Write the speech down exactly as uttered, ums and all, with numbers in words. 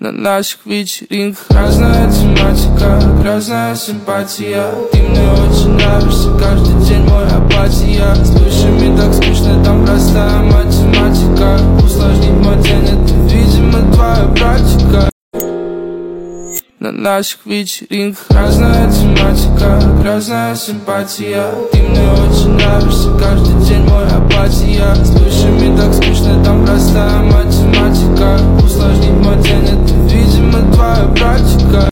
На наших вечеринках разная тематика, грязная симпатия. Ты мне очень нравишься, каждый день мой апатия. С бывшими так скучно, там простая математика. Усложнить мой день, это, видимо, твоя практика. На наших вечеринках разная тематика, грязная симпатия. Ты мне очень нравишься, каждый день